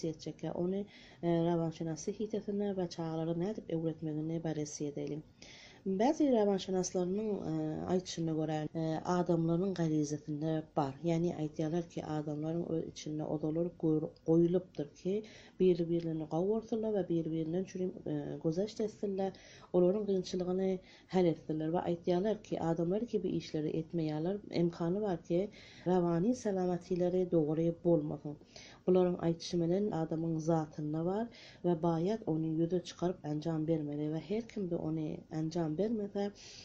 etjekkä onu rawanşynasy hitesine we çağlara nädip öwretmegine baresi edelim. Bazı rawanşynaslarnyň aýtşyna görä adamlaryň garizatynda bar. Ýani aýtýarlar ki adamlaryň öz içinde odalar goýulypdyr ki bir-birini gowursalar we bir-birinden çürüm gözeş etseler, olaryň gynçylygyny hal etseler we aýtýarlar ki adamlar gibi işleri etmeýärler, imkany bar ki rawany salamatlyklary dogry bolmasyn. Bularyň aýtşy menen adamyň zatynda bar we baýat ony ýüze çykaryp anjam bermeli we her kimde ony anjam bermese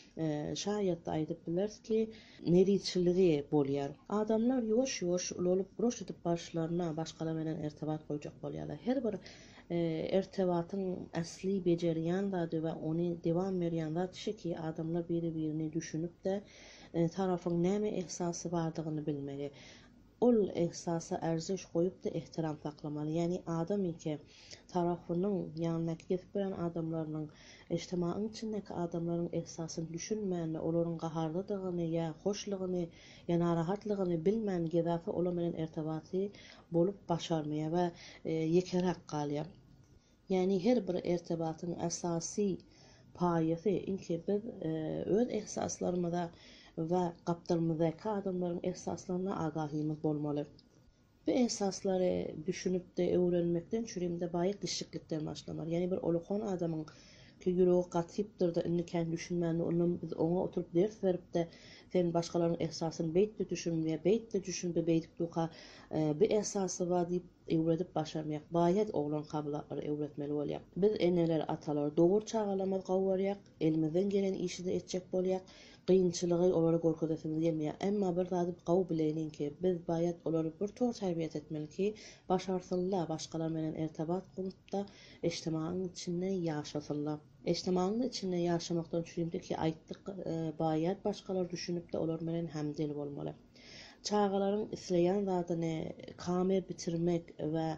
şaýat aýdyp bilersiz ki neriçiligi bolýar. Adamlar ýoş-ýoş olup roş edip başlaryna başgalar menen ertibat goýjak bolýarlar. Her bir ertibatyň asli bejerýän zady we ony dewam berýän zady ki adamlar biri-birini düşünüp de tarafyň näme ihsasy bardygyny bilmeli. Ol ihsasa erziş koyup da ihtiram saklamalı. Yani adam ki tarafının yanındaki geçip bilen adamlarının ijtimaın içindeki adamların ihsasını düşünmänle, olaryň gaharlydygyny ya hoşlygyny ya narahatlygyny bilmän gezafa olamelen ertibaty bolup başarmaya we yekerak galýar. Yani her bir ertibatyň asasy paýasy inki biz öz ihsaslarymyza we gapdyrmyzdaki adamlaryň ihsaslaryna agahimiz bolmaly. Bu ihsaslary düşünüp de öwrenmekden çürimde baýat gişiklikler başlanýar. Yani bir olukon adamyň ki ýüregi gatypdyr da indi kendi düşünmänli onuň biz oňa oturup ders berip de sen başgalaryň ihsasyny beýtde düşünmeye, beýtde düşünbe beýtip duka bir ihsasy bar diýip öwredip başarmaýak. Baýat oglan kabylatlary öwretmeli bolýar. Biz eneler, atalar dogry çağalamaz gowurýak, elimizden gelen işi de etjek bolýak. Gynçylygy olary gorkudasyny gelmeýär. Emma bir zady gaw bilenin ki biz baýat olary bir tor terbiýet etmeli ki başarsynlar, başgalar menen ertibat kurup da ijtimaň içinde ýaşasynlar. Ijtimaň içinde ýaşamakdan çürümde ki aýtdyk baýat başgalar düşünüp de olar menen hemdel bolmaly. Çağalaryň isleýän zadyny kamer bitirmek we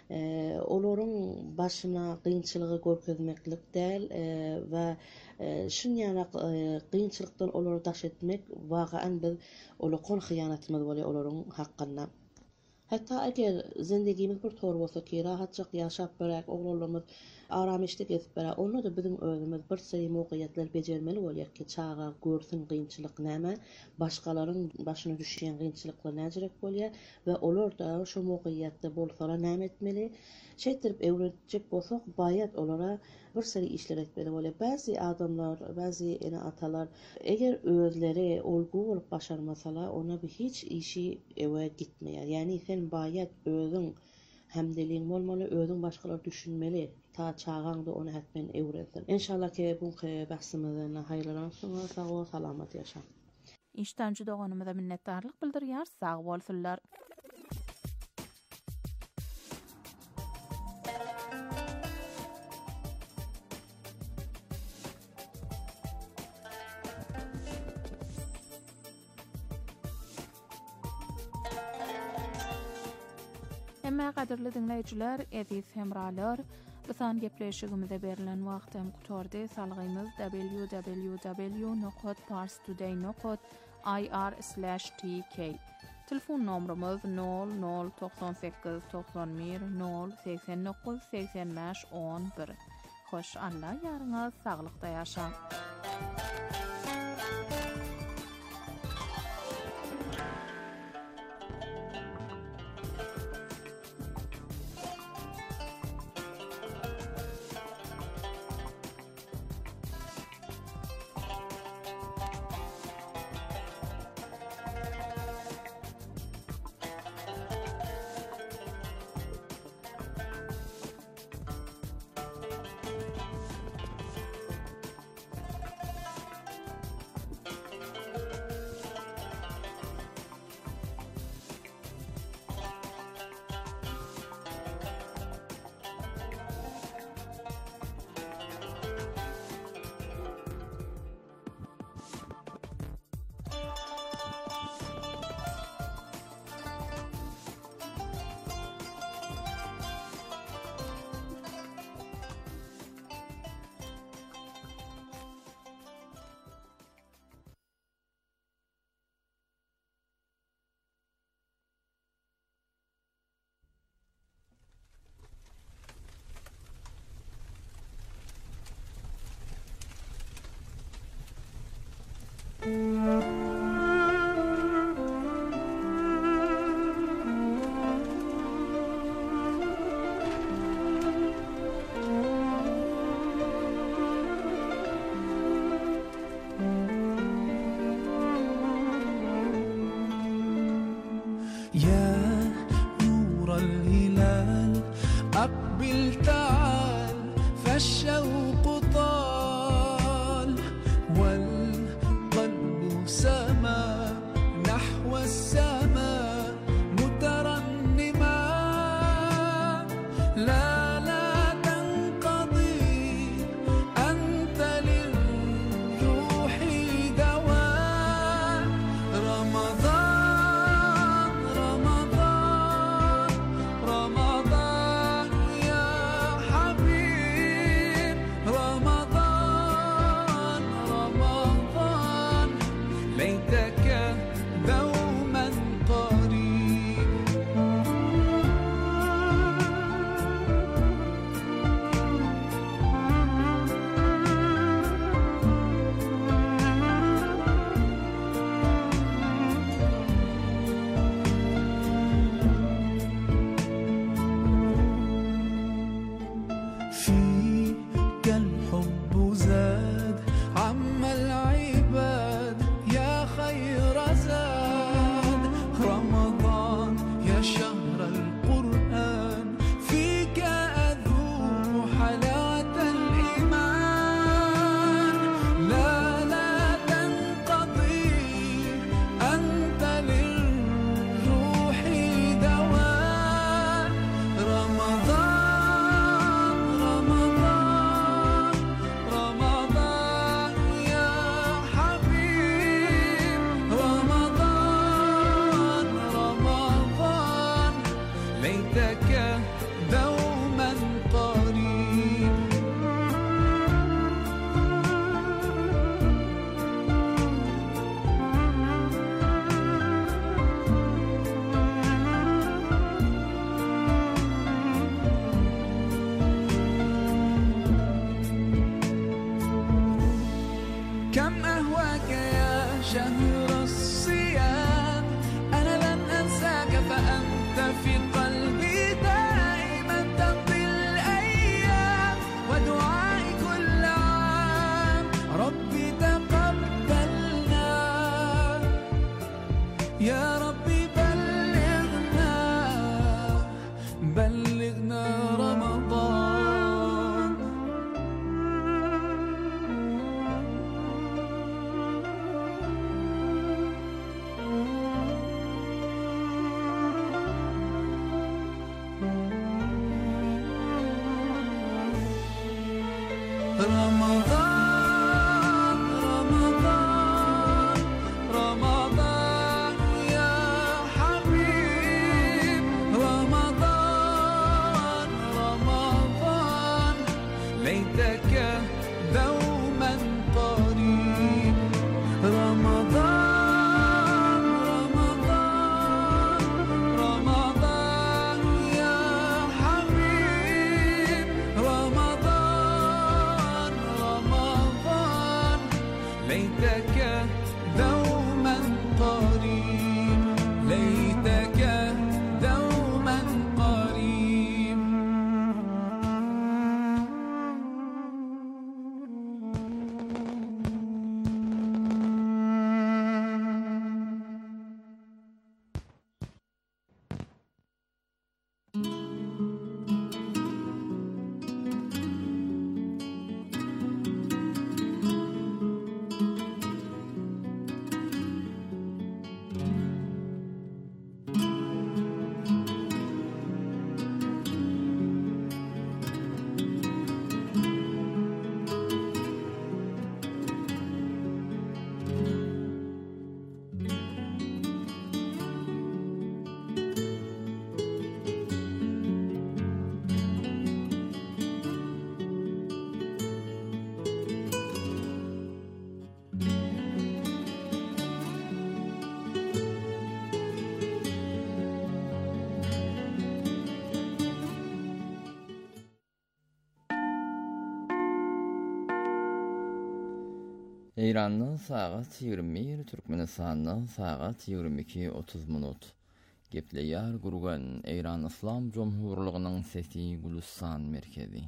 olaryň başyna gynçylygy görkezmeklik däl we şunýarak gynçylykdan olary daş etmek wagyan biz olakon hyýanatymyz bolýar olaryň hakkynda. Hatta eger zindegimiz bir tor bolsa ki rahatçyk ýaşap berek, oglanlarymyz aramışlyk edip berek, onda da bizim özümüz bir seri mowqiyatlar bejermeli bolýar ki çağa görsün gynçylyk näme, başgalaryň başyna düşýän gynçylyklar näjirek bolýar we olar da şu mowqiyatda bolsalar näme etmeli, şeýtirip öwretjek bolsak baýat olara bir seri işler etmeli bolýar. Bazı adamlar, bazı ene atalar eger özleri olgu bolup başarmasalar ona bir hiç işi ewe gitmeýär. Yani sen baýat özüň hemdeliň bolmaly, özüň başgalar düşünmeli. Ta çağaňda onu hatmen öwretsin. İnşallah ki bu bahsimizden haýrlansyn, sag bol, salamat ýaşa. İştenci doğanımıza minnettarlyk bildirýär. Sag bolsunlar. Emma gaderli dinleýijiler, ediz hemralar, Bisan gepleşigimize berilen wagtym gutordy. Salgymyz www.parstoday.ir/tk. Telefon nomrumuz 0098 91 089 85 11. Hoş Allah, ýaryňyz saglykda ýaşaň. İran'ın saat 21, Türkmenistan'ın saat 22:30. Gepleýär gurgan Eýran Islam Jomhurlygynyň sesi Gulistan merkezi.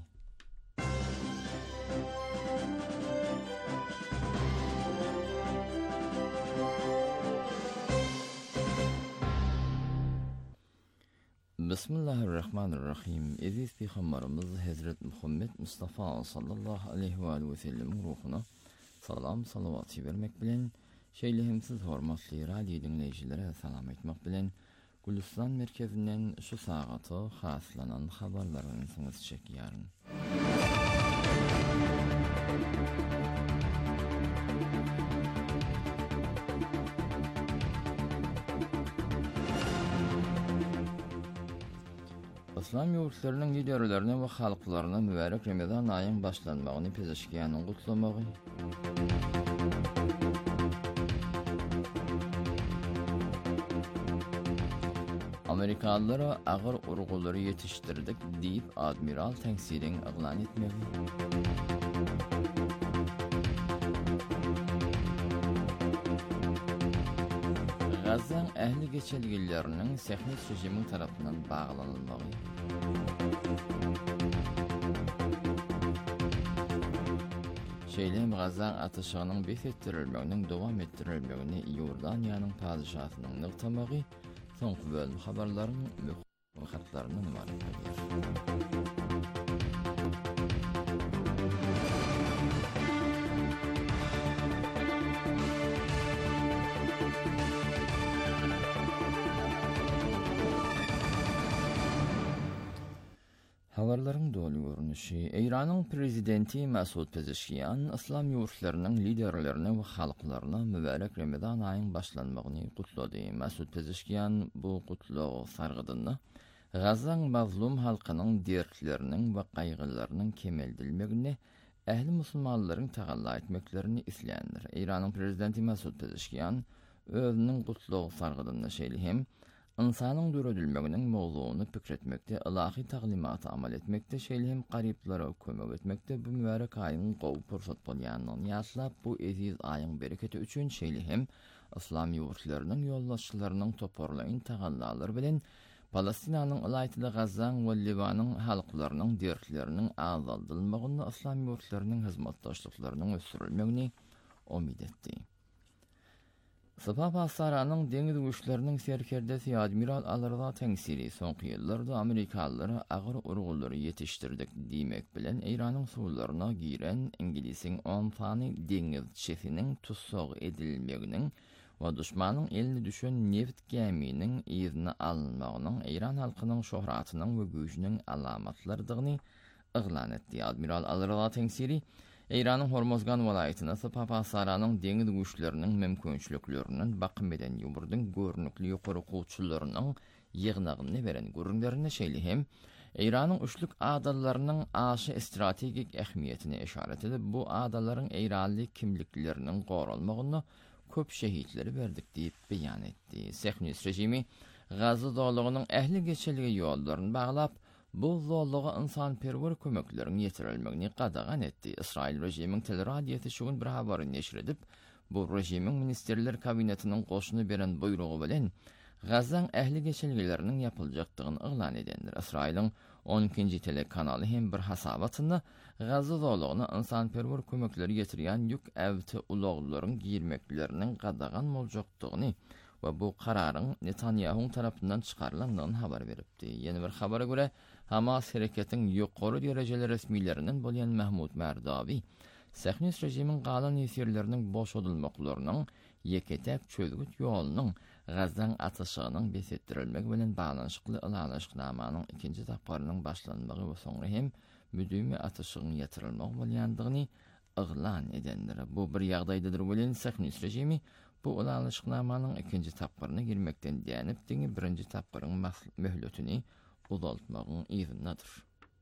Bismillahirrahmanirrahim. Aziz Peygamberimiz Hazret Muhammed Mustafa sallallahu aleyhi ve sellem ruhuna salam salavat vermek bilen şeýlehimsiz hormatly radio dinleýjilere salam etmek bilen Gulistan merkezinden şu sagaty haslanan habarlaryňyzy çekýäryn. İslam ýurtlarynyň liderlerine we halklaryna mübarek Ramazan aýynyň başlanmagyny pezeşkýanyň gutlamagy. Amerikalılara agyr urgulary yetişdirdik diýip admiral teňsiriň eglan etmegi. Gazan ähli geçelgilleriniň Sehnis rejimi tarapyndan baglanylmagy. Şeýlem Gazan atyşygynyň besetdirilmeginiň dowam etdirilmegini Ýordaniýanyň padyşahynyň nykdamagy soňky bölüm habarlaryň hatlaryny ibaret edýär. Habarlaryň dolu görnüşi Eýranyň prezidenti Masud Pezeshkian İslam ýurtlarynyň liderlerine we halklaryna mübarek Ramazan aýynyň başlanmagyny gutlady. Masud Pezeshkian bu gutlagy sargydyny Gazan mazlum halkynyň dertleriniň we gaýgylarynyň kemeldilmegine ähli musulmanlaryň tagalla etmeklerini isleýändir. Eýranyň prezidenti Masud Pezeshkian özüniň gutlagy sargydyny şeýlehem İnsanyň döredilmeginiň mowzugyny pikretmekde, ilahy taglimaty amal etmekde, şeýlehem garyplara kömek etmekde bu mübarek aýynyň gowy pursat bolýanyny ýatlap, bu eziz aýyň bereketi üçin şeýlehem İslam ýurtlarynyň ýollaşçylarynyň toparlaýyn tagallalary bilen Palestinanyň ýatyda Gazan we Libanyň halklarynyň dertleriniň azaldylmagyny, İslam ýurtlarynyň hyzmatdaşlyklarynyň ösürilmegini umyt etdi. Sabah Basaranyň deňiz güýçleriniň serkerdesi admiral Al-Rıza teňsiri soňky ýyllarda Amerikalılara agyr urgulary yetişdirdik diýmek bilen Eýranyň suwlaryna giren Ingiliziň Onfany deňiz şefiniň tutsag edilmeginiň we düşmanyň eline düşen neft geminiň ýerine alınmagynyň Eýran halkynyň şöhratynyň we güýjüniň alamatlarydygyny eglan etdi. Admiral Al-Rıza teňsiri Eýranyň Hormozgan welaýatyna Sabah Basaranyň deňiz güýçleriniň mümkinçilikleriniň bakym eden ýumurdyň görnükli ýokary gowçularynyň ýygnagyny beren görünlerini şeýlehem Eýranyň üçlük adallarynyň aşy strategik ähmiýetine işaret edip bu adalaryň eýranlyk kimlikleriniň goralmagyna köp şehitleri berdik diýip beýan etdi. Sehnis rejimi Gaza dowlatynyň ähli geçeligi ýollaryny baglap bu zolluğa insanperwer kömekleriň ýetirilmegini gadagan etdi. İsrail rejimiň teleradiosu şugun bir habaryny neşir edip, bu rejimiň ministerler kabinetiniň goşuny beren buyrugy bilen Gazan ähli geçelgileriniň ýapyljakdygyny eglan edendir. İsrailiň 12-nji telekanaly hem bir hasabatyny Gaza zollugyna insanperwer kömekleri ýetirýän ýük äwti ulaglaryň girmekleriniň gadagan boljakdygyny we bu kararyň Netanyahu tarapyndan çykarylandygyny habar beripdi. Ýeni bir habara görä Hamas hereketiň ýokary derejeli resmiýleriniň bolýan Mahmud Merdawi, Sehnis rejimiň galan ýetirleriniň boşadylmaklarynyň ýeketep çözgüt ýolunyň Gazan atyşygynyň besetdirilmegi bilen baglanyşykly ilanlaşyknamanyň ikinji tapgarynyň başlanmagy we soňra hem müdümi atyşygyň ýetirilmegi bolýandygyny eglan edendir. Bu bir ýagdaýdadyr bilen Sehnis rejimi bu ilanlaşyknamanyň ikinji tapgaryna girmekden dänip diňi birinji tapgaryň möhletini uzaltmagyň ýerinadir.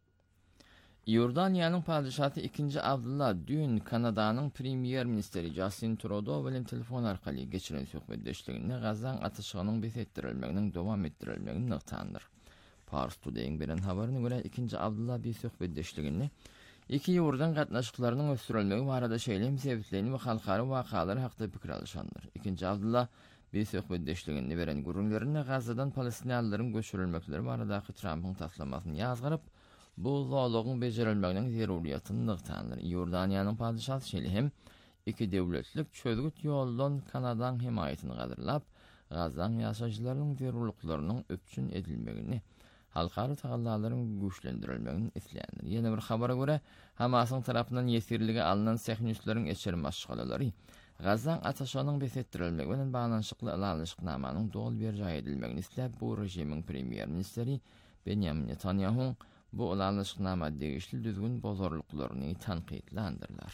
Ýordaniýanyň padyşahy 2-nji Abdullah dün Kanadanyň premier ministeri Justin Trudeau bilen telefon arkaly geçiren söhbetdeşliginde Gazan atyşygynyň besetdirilmeginiň dowam etdirilmegini nyktandyr. Pars Today'ň beren habaryna görä 2-nji Abdullah bir söhbetdeşliginde iki ýurdan gatnaşyklarynyň ösdürilmegi barada şeýle sebäplerini we halkary wakalary hakda pikir alýandyr. Ikinji Abdullah bir söhbetdeşligini beren gurulmaryny Gazadan Palestinalilerin göçürilmekleri baradaky Trumpyň taslamasyny ýazgyryp, bu zalagyň bejerilmeginiň zeruriýatyny nyktandyr. Ýordaniýanyň padşahy şeýle iki döwletlik çözgüt ýoldan Kanadaň himayatyny gadyrlap, Gazan ýaşaýjylarynyň zerurlyklarynyň öpçün edilmegini, halkary tagallalaryň güýçlendirilmegini isleýändir. Ýene bir habara görä, Hamasyň tarapyndan ýesirligi alynan Sehnistleriň eçeri maşgalary, Gazan ataşanyň besetdirilmegi bilen baglanyşykly alanlyşyknamanyň dogul berja edilmegini isläp, bu rejimiň premier ministeri Benjamin Netanyahu bu alanlyşyknama degişli düzgün bozorlyklaryny tanqidlendirler.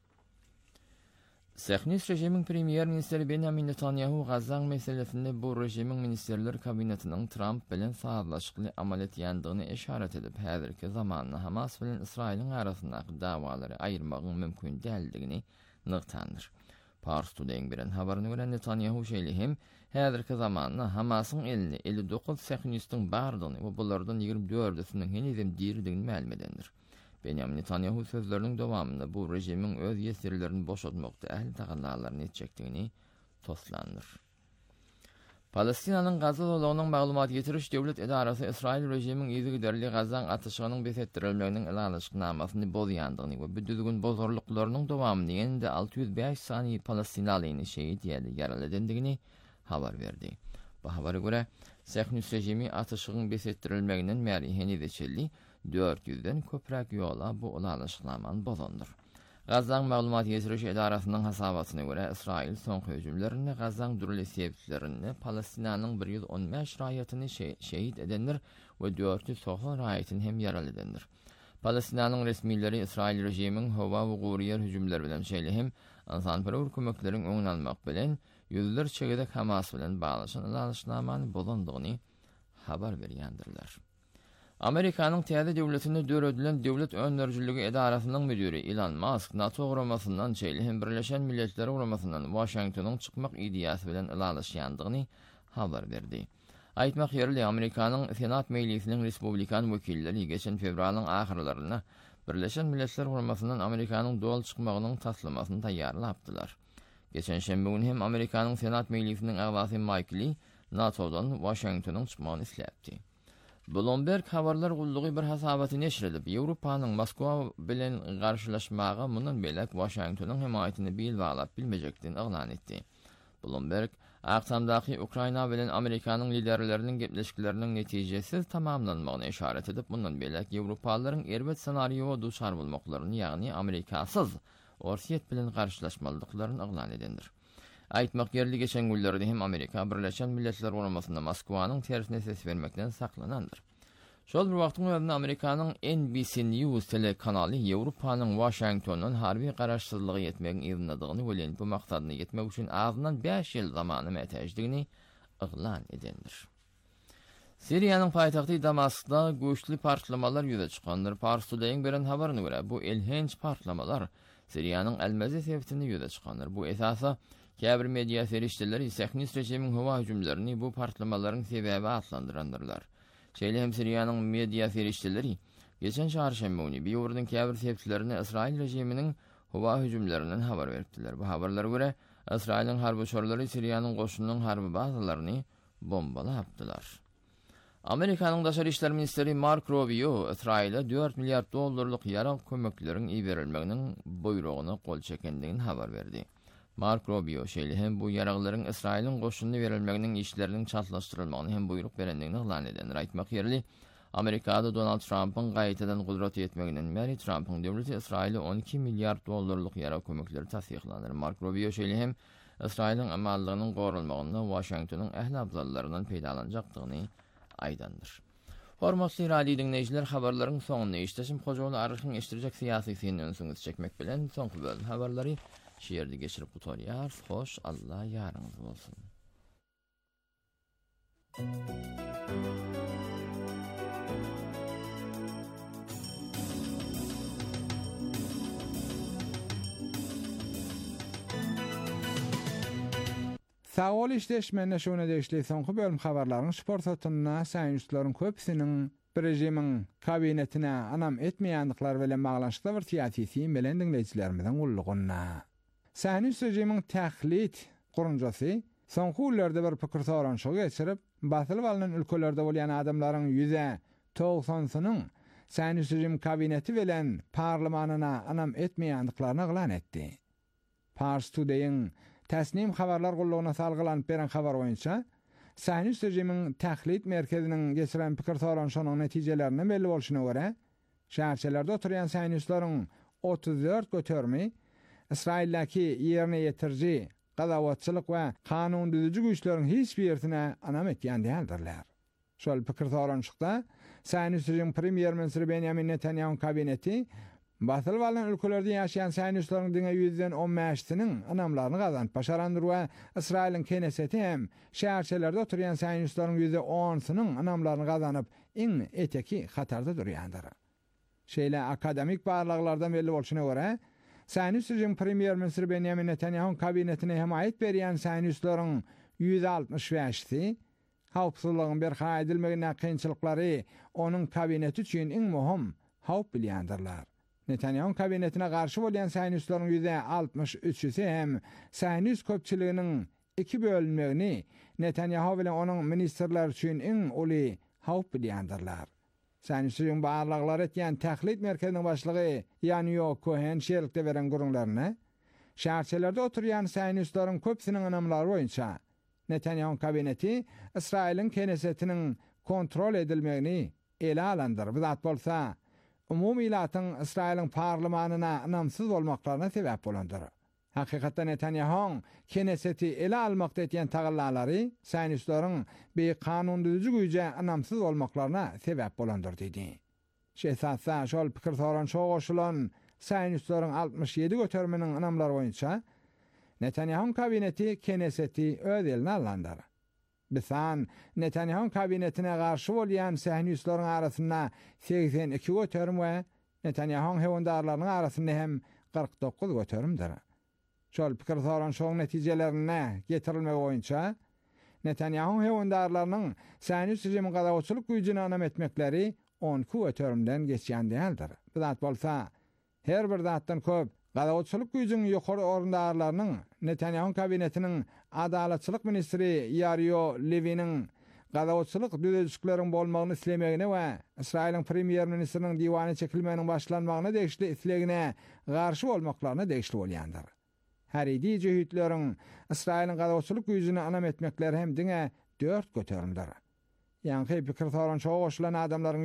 Sehnist rejimiň premier ministeri Benjamin Netanyahu Gazan meselesinde bu rejimiň ministerler kabinetynyň Trump bilen saatlaşykly amal etýändigini işaret edip, häzirki zamanda Hamas bilen Israýlyň arasyndaky dawalary aýyrmagyň mümkin däldigini nyktandyr. Pars Today'ň beren habaryna görä Netanyahu şeýle hem häzirki zamanda Hamasyň elini 59 sehnistiň bardygyny we bulardan 24-siniň henizem dirdigini ma'lum edendir. Benjamin Netanyahu sözlerinin dowamında bu rejimiň öz ýesirlerini boşaltmakda ähli tagallalaryny etjekdigini toslandyr. Palestinanyň Gaza zolagynyň maglumat getiriş döwlet edarasy Israil rejimiň ýüzügiderli Gazan ataşygynyň besetdirilmeginiň alanlyşyknamasyny bozýandygyny we bu düzgün bozorlyklarynyň dowamyny ýene-de 605 sany Palestinalyny şeýit ýaralandygyny habar berdi. Bu habara görä Sehnist rejimi ataşygyň besetdirilmeginden märi henizeçildi 400'den köprek ýola bu alanlyşyknamany bozandyr. Gazan maglumat ýetiriş edarasynyň hasabatyna görä Israil soňky hüjümlerini Gazan durly sebäplerini Palestinanyň 115 raýatyny şeýit edendir we 490 raýatyny hem ýaraladandyr. Palestinanyň resmileri Israil rejimiň howa we gurýar hüjümleri bilen şeýle hem insanperwer kömekleriň öňüni almak bilen ýüzlerçe gedek Hamas bilen baglaşan alanlyşyknamany bozandygyny habar berýändirler. Amerikanyň täze döwletinde döredilen döwlet öňlerjiligi edarasynyň müdiri Elon Musk NATO guramasyndan şeýle hem Birleşen Milletler guramasyndan Washingtonyň çykmak ideýasy bilen alanlyşýandygyny habar berdi. Aýtmak ýerli Amerikanyň Senat Mejlisiniň Respublikan wekilleri geçen fevralyň ahyrlaryna Birleşen Milletler guramasyndan Amerikanyň dowal çykmagynyň taslamasyny taýýarlapdylar. Geçen şembe günü hem Amerikanyň Senat Mejlisiniň agzasy Mike Lee NATO'dan Washingtonyň çykmagyny isläpdi. Bloomberg habarlar gullugy bir hasabaty neşr edip, Ýewropanyň Moskwa bilen garşylaşmagy mundan belek Washingtonyň himayatyny bil baglap bilmejekdigini elan etdi. Bloomberg, akşamdaky Ukraina bilen Amerikanyň liderleriniň gepleşikleriniň netijesiz tamamlanmagyna işaret edip, mundan belek Ýewropalylaryň erbet senarioga duçar bolmaklaryny, ýagny Amerikasyz Orsiýet bilen garşylaşmalyklaryny elan edendir. Aýtmak ýerli geçen günlerde hem Amerika Birleşen Milletler Guramasynda Moskwanyň tersine ses bermekden saklanandyr. Şol bir wagtyň özünde Amerikanyň NBC News telekanaly Ýewropanyň Washingtonyň harby garaşsyzlygy ýetmegiň ýerlerini bilen bu maksadyna ýetmek üçin azyndan 5 ýyl zamany mätäjdigini elan edendir. Siriýanyň paýtagty Damaskda göçli partlamalar ýüze çykandyr. Pars Today'ň beren habaryna görä bu elhenç partlamalar Siriýanyň elmezi sebäpini ýüze çykandyr. Bu esasa Käbir media serişçileri Sehnist rejimiň howa hüjümlerini bu partlamalaryň sebäbi atlandyrandyrlar. Şeýle hem Siriýanyň media serişçileri geçen çarşamba günü bir ýurdun käbir sebäplerini Israil rejiminiň howa hüjümlerinden habar beripdiler. Bu habarlara görä Israilň harby uçurlary Siriýanyň goşunynyň harby bazalaryny bombalapdylar. Amerikanyň daşary işler ministeri Mark Rubio Israil'e $4 milyar ýara kömekleriň iberilmeginiň buýrugyny gol çekendigini habar berdi. Mark Rubio şeýle hem bu ýaraglaryň Israil'in goşunyna berilmeginiň işleriniň çatlaşdyrylmagyny hem buýruk berendigini elan edenler. Aýtmak ýerli Amerikada Donald Trump'yň gaýtadan gudrat etmeginden beri Trump'yň döwleti Israil'e $12 milyar ýara kömekleri tasdiqlandyr. Mark Rubio şeýle hem Israil'in amallygynyň gorulmagyna Washingtonyň ähli abzallaryndan peýdalanjakdygyny aýdandyr. Hormatly radio dinleýijiler, habarlaryň soňuna ýetişim Hojaly Arýahyň eşdirjek syýasy synonymy çekmek bilen soňky bölüm habarlary şiýerde geçirip gutarýar. Hoş, Allah ýarynyz bolsun. Sağol işleşmende şöne deşli soňky bölüm habarlaryň sport satynyna saýynçylaryň köpsiniň bir rejimin kabinetine anam etmeýänlikler bilen baglanşykda bir siýasy bilen dinleýijilerimizden ullugyna. Sähnis rejimin tählit gurunjasy soňky ýyllarda bir pikir soranşygy geçirip, batyl balynan ülkelerde bolýan adamlaryň %90synyň Sähnis rejim kabineti bilen parlamanına anam etmeýändiklaryny glan etdi. Pars Today'ın täsnim habarlar gullugyna salgylanyp beren habar boýunça, Sähnis rejimiň tählit merkeziniň geçiren pikir soranşynyň netijelerini belli bolşuna görä, şäherçelerde oturýan sähnislaryň 34 götermi İsraildäki ýerine ýetirji gadawatçylyk we kanun düzüji güýçleriň hiç bir ýerine anam etýän däldirler. Şol pikir soranşykda Sähnis rejim premier ministri Benjamin Netanyahu kabineti batyl balynan ülkelerde ýaşaýan sähnislaryň diňe %15-siniň anamlaryny gazanyp başarandyr we Israýlyň keneseti hem şäherçelerde oturýan sähnislaryň %10-siniň anamlaryny gazanyp iň eteki hatarda durýandyr. Şeýle akademik barlyklardan belli bolşuna görä, Sähnis rejim premier ministri Benjamin Netanyahu kabinetine hemaýet berýän sähnislaryň %65-si hawpsuzlygyň berha edilmegine kynçylyklary onuň kabineti üçin iň möhüm hawp bilýändirler. Netanyahu kabinetine garşy bolýan sähnislaryň %63-si hem sähnis köpçiliginiň iki bölünmegini Netanyahu bilen onuň ministrleri üçin iň uly hawp bilýändirler. Sähnisliň barlyklary etýän tählit merkeziniň başlygy Yanyo Cohen şeýerlikde beren gurunlaryna şäherçelerde oturýan sähnislaryň köpsiniň anamlary boýunça Netanyahu kabineti İsraýlyň kenesetiniň kontrol edilmegini ele alandyr. Bu zat bolsa umumy ilatyň Israýlyň parlamentine anamsyz bolmaklaryna sebäp bolandyr. Hakykatda Netanyahu keneseti ele almakda etýän tagallary sähnislaryň bir kanun düzüji güýje anamsyz bolmaklaryna sebäp bolandyr dedi. Şeýsatsa şol pikir soranşyga goşulan sähnislaryň 67 götermeniň anamlary boýunça Netanyahu kabineti keneseti öz eline alandyr. Bisan Netanyahu kabinetine garşy bolýan sähnislaryň arasynda 82 göterm we Netanyahu hewandarlarynyň arasynda hem 49 götermdir. Şol pikir soranşygyň netijelerine getirilmegi boýunça Netanyahu hewandarlarynyň Sähnis rejimiň gadawçylyk güýjüne anam etmekleri 10 götermden geçýän däldir. Bu zat bolsa her bir zatdan köp gadawçylyk güýjüniň ýokary orundarlarynyň Netanyahu kabinetiniň adalatçylyk ministri Yario Leviniň gadawçylyk düzejikleriniň bolmagyny islemegine we Israýlyň premier ministriniň diwany çekilmeginiň başlanmagyna degişli islegine garşy bolmaklaryna degişli bolýandyr. Her idi jehitlerin İsrail'in gadawçylyk güýjüne anam etmekleri hem diňe 4 göterimdir. Ýa-ni pikir soranşyga goşulan adamlaryň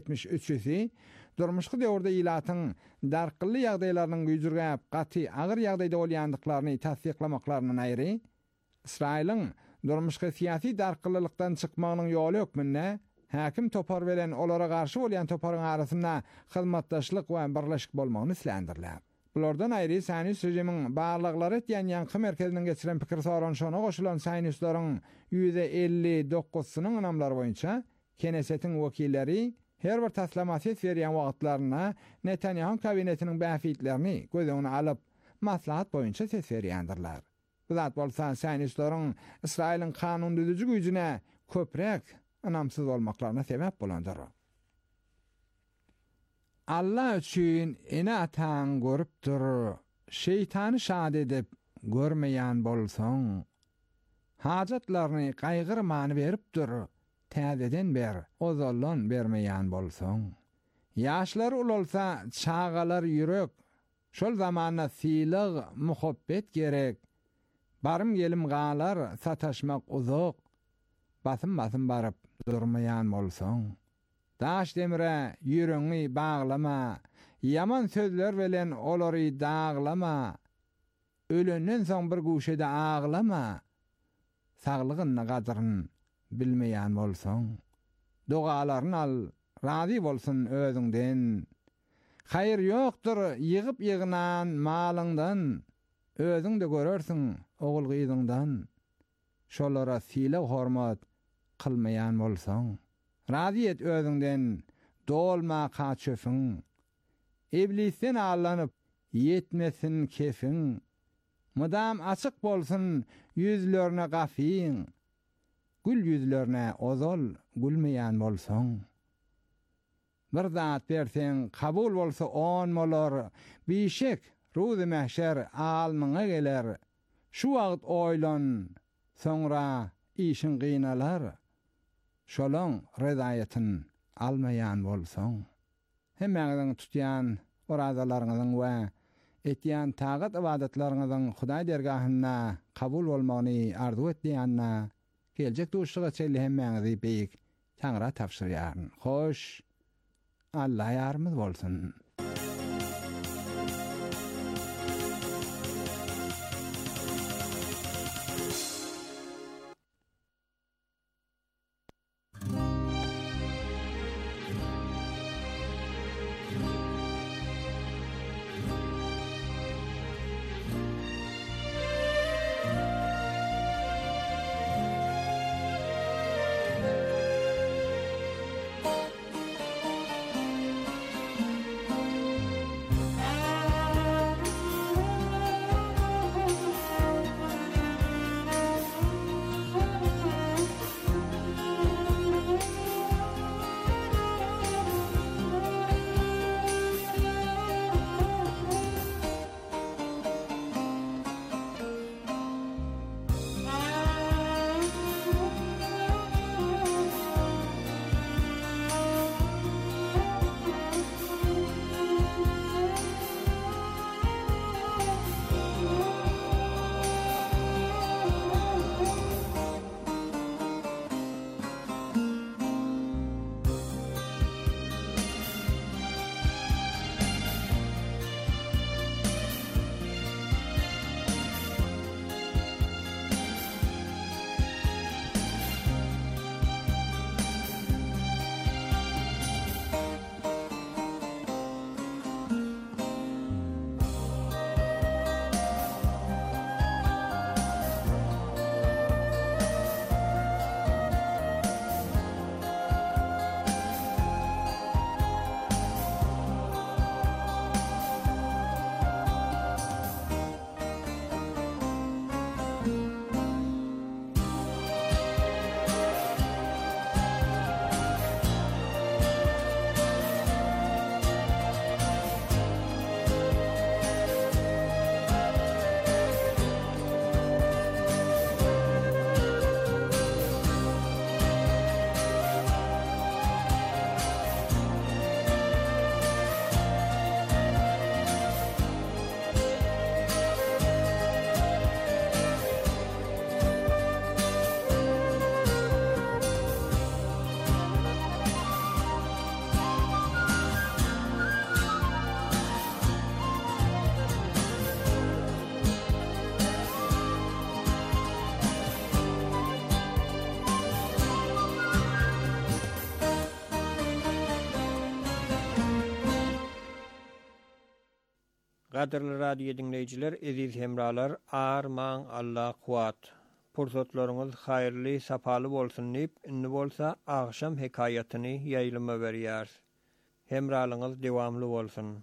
%73-si durmuşky döwürde ilatyň darkylly ýagdaýlarynyň güýjürgäp gaty agyr ýagdaýda bolýandyklaryny tasdiklamaklaryndan aýry, İsrail'in durmuşky siýasy darkylylykdan çykmagynyň ýoly hökmünde häkim topar bilen olara garşy bolýan toparyň arasynda hyzmatdaşlyk we birleşik bolmagyny islendirler. Bulardan aýry Sähnis rejimiň barlyklary etýän ýanky merkeziniň geçiren pikir soranşygyna goşulan sähnislaryň %59-synyň anamlary boýunça kenesetiň wekilleri her bir taslamatyet berýän wagtlaryna Netanyahu kabinetiniň bäfitlerini gözüne alyp maslahat boýunça ses berýändirler. Bu zat bolsa sähnislaryň Israýlyň kanun düzüji güýjüne köprek anamsyz bolmaklaryna sebäp bolandyr. Allah üçün ene atan görüpdir, şeytany şad edip görmeýän bolsaň, hajatlaryny gaýgyrmany beripdir, täzeden ber, ozallan bermeýän bolsaň. Ýaşlar ulalsa çağalar ýürek, şol zamanda siýlyk, muhabbet gerek, barym gelim galar, sataşmak uzak, basym barıp durmaýan bolsaň. Daş demire ýüregiňi baglama, yaman sözler bilen olary daglama, ölenden soň bir guşede aglama, saglygyny gadryn bilmeýän bolsaň, dogalaryny al, razy bolsun özüňden. Haýır ýokdur ýygyp ýygynan malyňdan, özüň de görersiň ogul gyzyňdan. Şolara siýle hormat kılmayan bolsaň, razy et özüňden, dolma kaçöfüň. Iblisten allanıp yetmesin kefin. Mudam açık bolsun yüzlerine gafin. Gül yüzlerine ozol gülmeýän bolsaň. bir zat bersen kabul bolsa 10 molar bişek ruzi mahşer almyňa geler. Şu wagt oýlan soňra işin gıynalar. Şolaň rezaýetini almaýan bolsaň, hemmäňiň tutýan orazalaryňyň we etýän tagat ibadetlaryňyň Hudaý dergahyna kabul bolmagyny arzu etýänne geljek duşluga çelli hemmäňizi beýik Taňra tapşyrýaryn. Hoş, Allah ýarmyz bolsun. Gaderli radio dinleyijiler, eziz hemralar, arman Allah kuat. Pursatlaryňyz haýyrly, sapaly bolsun diýip, indi bolsa agşam hekaýatyny ýaýlyma berýär. Hemralyňyz dewamly bolsun.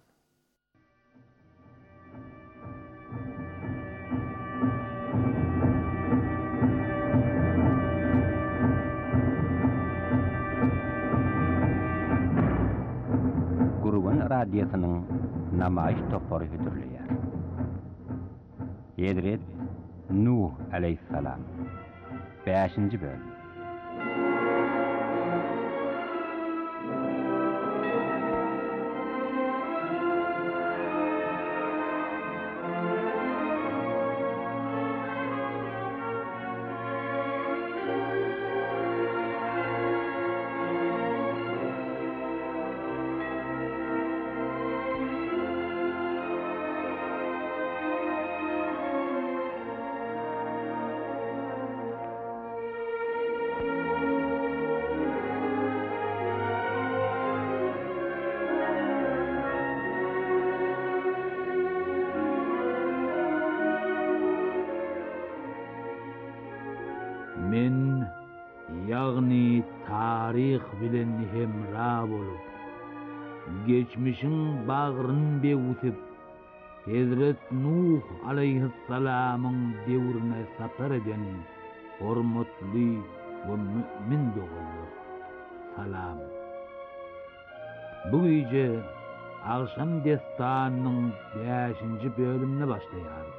Gurban radyosynyň namaýyş topary götürilýär. Ýedret Nuh aleyhissalam 5-nji bölüm. Men ýagny tarih bilen hemra bolup, geçmişin bagryny bewusip, Hazret Nuh aleyhissalamyň devrine sapar eden hormatly we mümin dogalar. Salam. Bu gece Akşam Destanı'nın 5. bölümüne başlayarız.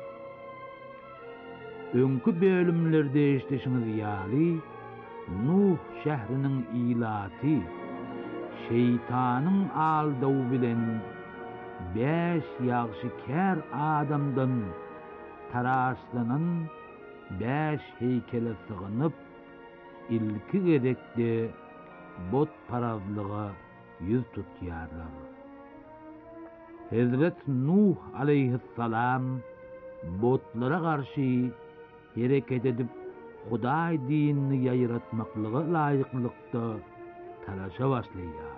Önkü bölümlerde işleşiniz ýaly Nuh şähriniň ilaty, şeytanın aldawy bilen 5 ýagşy kär adamdan taraşlanan 5 heykele sygynyp ilki gedekde bot parazlyga yüz tutýarlar. Hazret Nuh aleyhissalam botlara garşy hereket edip Hudaý dinini ýaýratmaklyga laýyklykda talaşa başlaýar.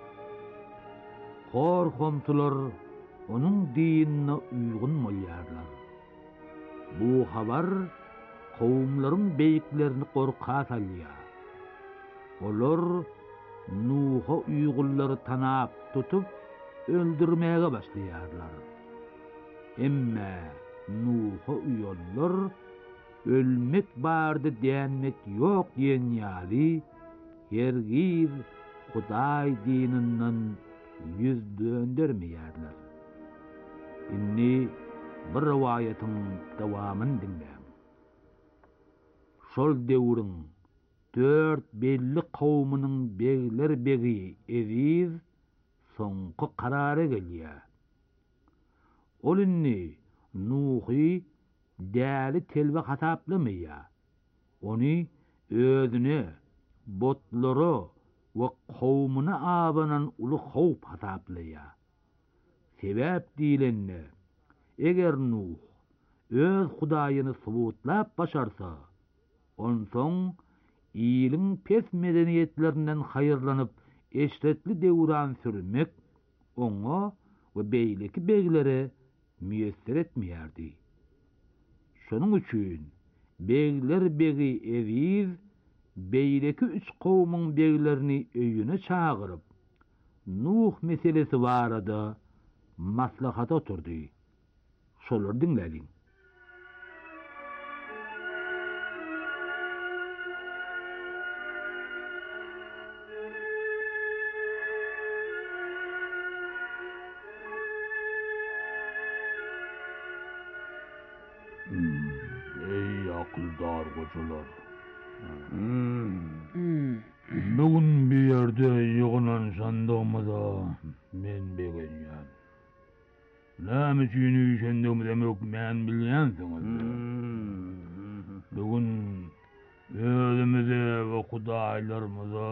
Korkomtular onuň dinine uygun bolýarlar. Bu habar kowumlaryň beýiklerini gorka salýar. Olar Nuha uýgullary tanap tutup öldürmäge başlaýarlar. Emma Nuha uýullar ölmek bardy diýenmek ýok diýen ýaly hergiz Hudaý dininden yüz döndürmeýärler. Inni bir riwayatyň dawamyny dinläň. Şol döwrüň 4 belli kowmynyň begler begi Eziz soňky karara gelýär. Ol inni Nuhy däli telbe hataplamaýar. Ony özüne, botlary we kowmuna abanan uly howp hataplaýar. Sebäp diýilende, eger Nuh öz Hudaýyny subutlap başarsa, onsoň ýylyň pes medeniýetlerinden haýyrlanyp eşretli döwran sürmek oňa we beýleki beglere müýesser etmeýärdi. Şonuň üçin begler begi Eziz beýleki 3 kowmyň beglerini öýüne çagyryp Nuh meselesi barada maslahata oturdy. Şolary dinläliň. Ey akıldar goçalar. Bugün bir yerde ýygynan şandygymyza men begenýän. Näme üçin ýşendygmy demek men bilýänsiňiz. Bugün özümize we Hudaýlarymyza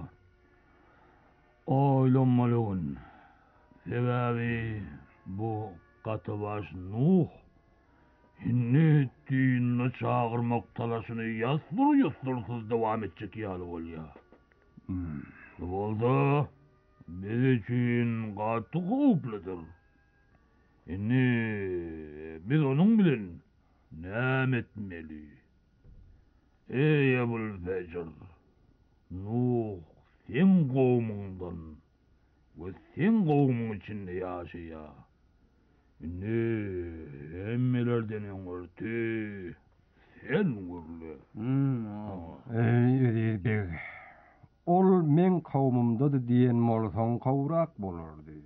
oýlanmalygyn. Sebäbi bu gatybaş Nuh inni dinine çağırmak talaşyny ýasdyr-ýasdyrsyz dowam etjek ýaly bolýar. Bolsa, biz üçin gaty howplydyr. Inni biz onuň bilen näme etmeli? Ey Ebul Fecr, Nuh sen gowmyňdan we sen gowmyň içinde ýaşaýar. Inni emmelerden öňürti sen görle. Ey Eziz beg, ol men kowmumda diýen bolsaň kowrak bolardy.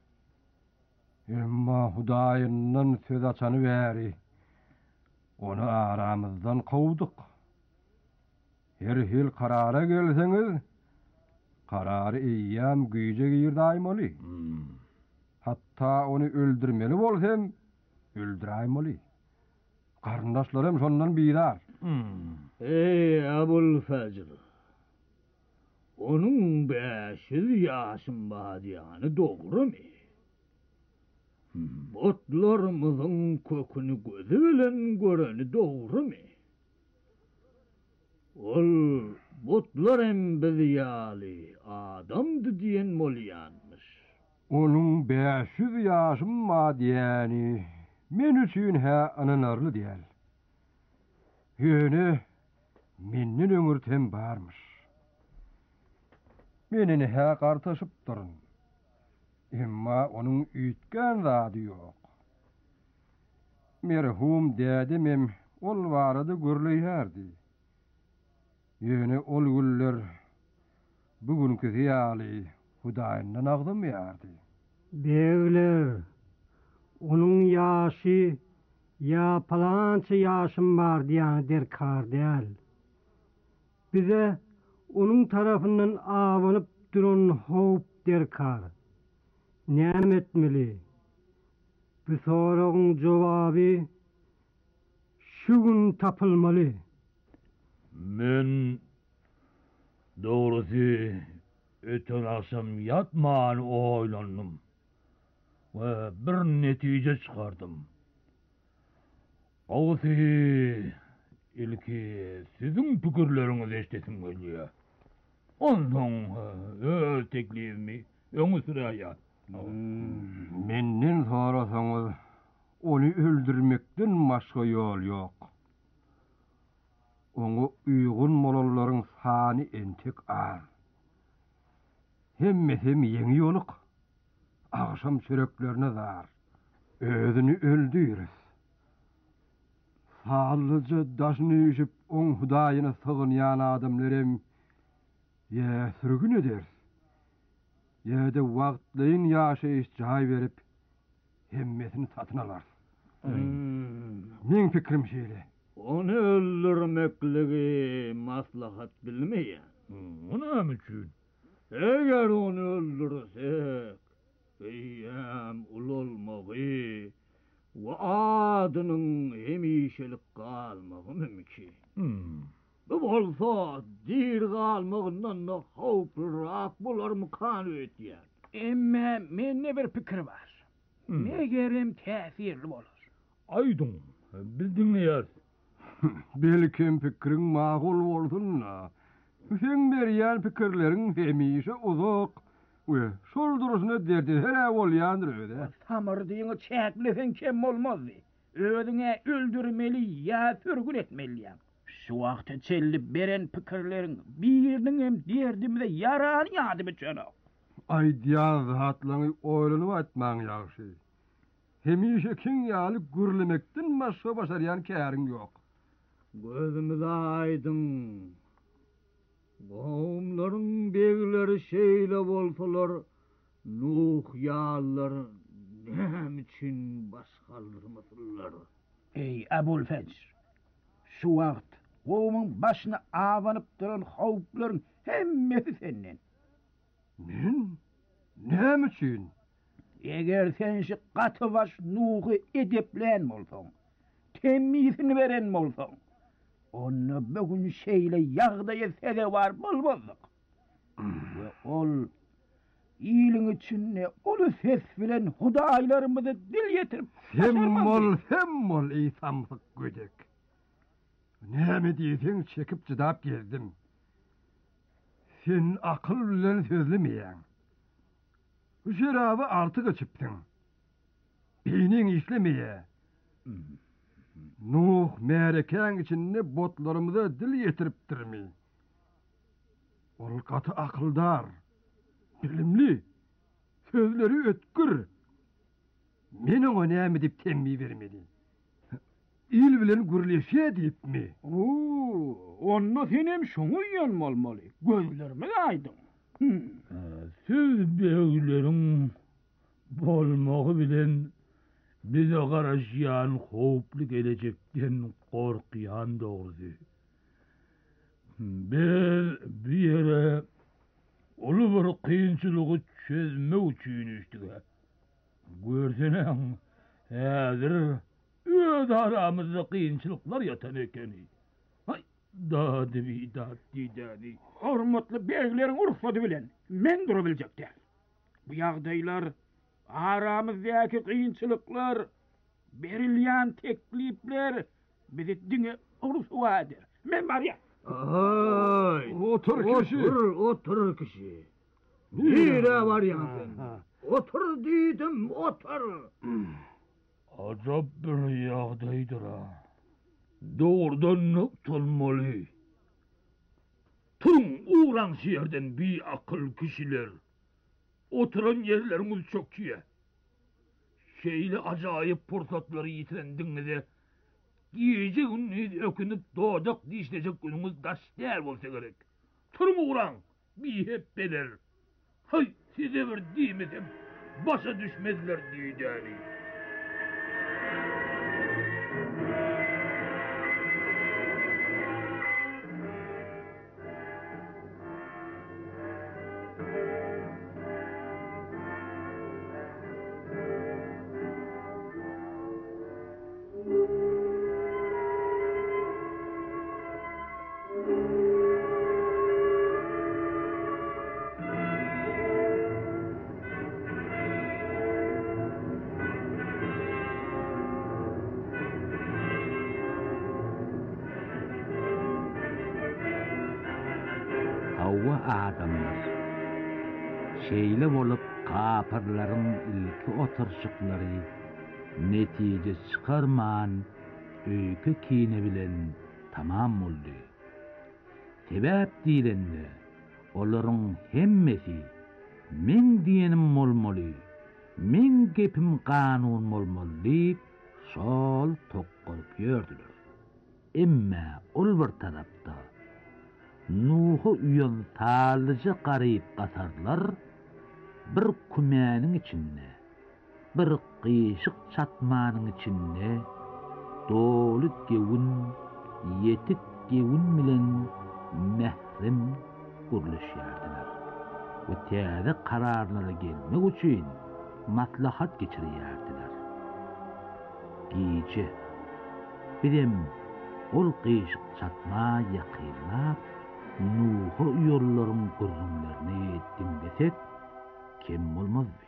Emma Hudaýyndan söz açany bäri onu aramyzdan kowdyk. Her hil karara gelseňiz, karary eýýäm güýje girdaýmaly. Hatta onu öldürmeli bolsam, öldüräýmeli. Garyndaşlarym şondan biýdar. Ey Ebul Fecr, onuň 500 ýaşyn badýany dogrymy? Botlarymyzyň köküni gözü bilen göreni dogrymy? Ol botlar hem biz ýaly adamdy diýen bolýanmyş. Onuň 500 ýaşym badýany men üçin hä ananarly diýel. Ýöne menden öňürtem barmyş. Menini hä gartaşyp durun. Emma onuň üýtgen zady ýok. Merhum dädemem ol barada görleýärdi. Ýöne ol güller bugünkü ýaly Hudaýyndan agdymýardy. Begler, onun yaşı ya palança yaşım var diýen derkar däl. Bize onun tarafından avanyp duran howp derkar. Näme etmeli? Bu soragyň jogaby şu gün tapylmaly. Men doğrusy öten akşam yatman oýlandym we bir netije çykardym. Oğuzy ilki sizin pikirleriňizi eşdetim gelýär. Ondan öz teklifimi öňe sürýär. Menden sorasaňyz onu öldürmekden başga ýol ýok. Oňa uýgun bolanlaryň sany entek az. Hemmesi ýeňi ýoluk. Agşam çöreklerine zar. Özünü öldürür. Sağlıca daşını üşüp on Hudaýyna sığınýan adamlarym ýa sürgün eder. Ýa da wagtlyň ýaşaýyş jaý berip hemmesini satyn alar. Men pikrim şeýle. Onu öldürmekligi maslahat bilmeýär. Onam üçin. Eger onu öldürsek, eýem ulolmagy we adynyň hemişelik galmagy mümkin. Bu bolsa dir galmagyndan da howplyrak bolarmykan ötýär. Emme menne bir pikir var. Negerim täsirli bolar. Aýdym, biz dinleýär. Belki pikiriň magul bolsun. Sen berýän pikirleriň hemişe uzak we şol durusyna derdi hele bolýandyr öde. Tamır diýeni çäklesen kim bolmazdy. Ödüňe öldürmeli ýa sürgün etmeliyam. Şu wagtda çellip beren pikirleriň biriniň hem derdimde yaran ýadymy çönök. Aýdýan zatlaryň oýlanyp atmaň ýagşy. Hemişe kiň ýaly gürlemekden başga başarýan käriň ýok. Gözümüz aydın. Gowumlaryň begleri şeýle bolsalar, Nuh ýalylar näme üçin başgaldyrmasylar? Ey Abul Fecr, şu wagt gowumyň başyna awanyp duran howplaryň hemmesi senden. Men? Näme üçin? Eger sen şu gaty baş Nuhy edeplen bolsaň, temizini beren bolsaň, onu bugün şeýle ýagdaýa sede var bolmazdyk. Ve ol iyiliň üçin olu ses bilen Hudaýlarymyzy dil ýetirip Hemmol ey samsyk gödek. Näme diýseň çekip jydap geldim. Sen akyl bilen sözlemeýäň. Bu şeraby artyk içipdiň. Beyniň işlemeýär. Nuh märekäň içinde botlarymyza dil ýetiripdirmi? Ol gaty akyldar, bilimli, sözleri ötkür. Meni o näme dip temmi bermedi. İl bilen gürleşe diýipmi? Onu senem şoňa ýanmalmaly. Gözlerime aýdym. Siz beýleriň bolmagy bilen bize garaşýan howply gelecekden gorkýan dogry. Biz bir ýere ulu bir kynçylygy çözmek üçin işdik. Görsenem, häzir öz aramyzda kynçylyklar ýatan ekeni. Hay, dady diýdäni. Hormatly beýleriň urfady bilen men dura biljekdir. Bu ýagdaýlar aramyzdaky kynçylyklar, berilýän teklipler bizi diňe ursaýdyr. Men barýa. Otur kişi. Nire barýan sen? Otur diýdim, otur. Ajab bir ýagdaýdyr ha. Doğrudan tolmaly. Turun uğran şehirden bir akıl kişiler. Oturan yerlerimiz çok iyi. Şeyle acayip fırsatları yitirendiğinizde giyecek gününü ökünüp doğacak dişlecek günümüz daş değer olsa gerek. Turun uğran bir hep beler. Hay size bir diýmesem başa düşmezler diýdäni. Hawa adamlar şeýle bolup gapyrlaryň ilki oturşyklary netije çykarman öýke kine bilen tamam boldy. Sebäp diýilende olaryň hemmesi men diýenim bolmaly, men gepim kanun bolmaly diýip şol tokgurup ýördiler. Emma ol bir tarapda Nuhu üýen talyja garyp gasarlar, bir kümäniň içinde, bir gyşyk çatmanyň içinde dolu gewün, yetik gewün bilen mehrem gurulýardylar. Bu täze kararlara gelmek üçin maslahat geçirýärdiler. Giýje birem ol gyşyk çatma ýakynlap Nuhu yollarım gurrunlarını dinlesek kim olmazdı?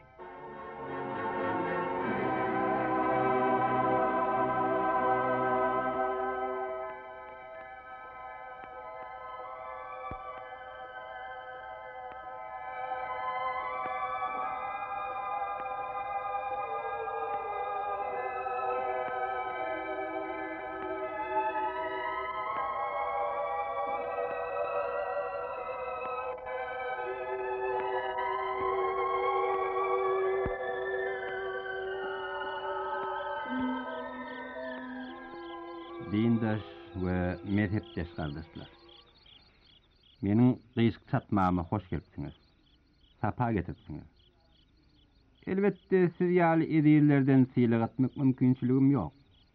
Dindaş we mezhepdeş kardeşler. Meniň gyşyk çatmama hoş gelipsiňiz. Sapa getiripsiňiz. Elbette siz ýaly edillerden syýlyk atmak mümkinçiligim ýok.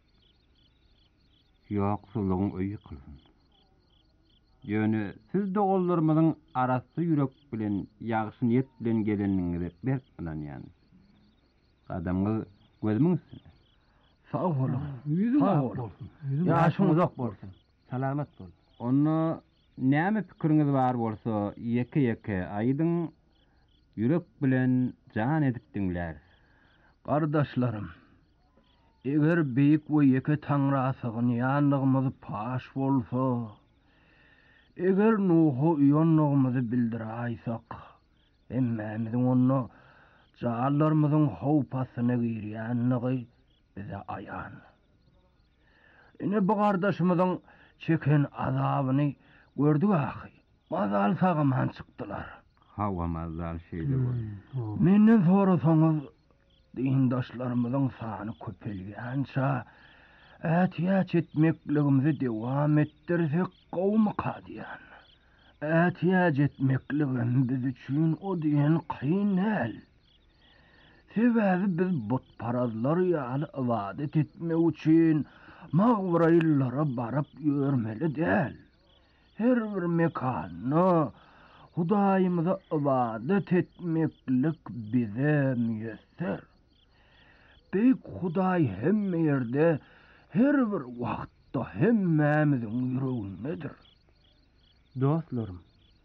Ýoksulygyň öýü kılsın. Ýöne siz dogullarymyň arasy ýürek bilen ýagşy niýet bilen geleniňizi berpmän ýani. Adamgy gözüňiz sağ olun. Sağ olun. Yaşın uzak bolsun. Salamat bol. Onu näme pikiriňiz bar bolsa, ýeke aýdyň ýürek bilen jan edip diňler. Kardeşlerim, eger beýik we ýeke taňrasygyň ýanlygymyzy paş bolsa, eger Nuhu ýonlygymyzy bildiräýsek, emmemiziň onu jalarmyzyň howpasyna girýänligi bize ayan. Ine bu kardeşimizin çeken azabyny gördük ahy. Mazal sagaman çykdylar. Hawa mazal şeýle bol. Menden sorasaňyz, dindaşlarymyzyň sany köpelýänçä, ätiýäç etmekligimizi dewam etdirsek gowmy kadýan. Ätiýäç etmekligim biz üçin o diýen kyn näl. Sebäbi biz butparazlar ýaly ibadet etmek üçin mağbaraýlara barap ýörmeli däl. Her bir mekanyny Hudaýymyza ibadet etmeklik bize müýesser. Beýik Hudaý hemme ýerde, her bir wagtda hemmemiziň ýüregindedir. Dostlarym,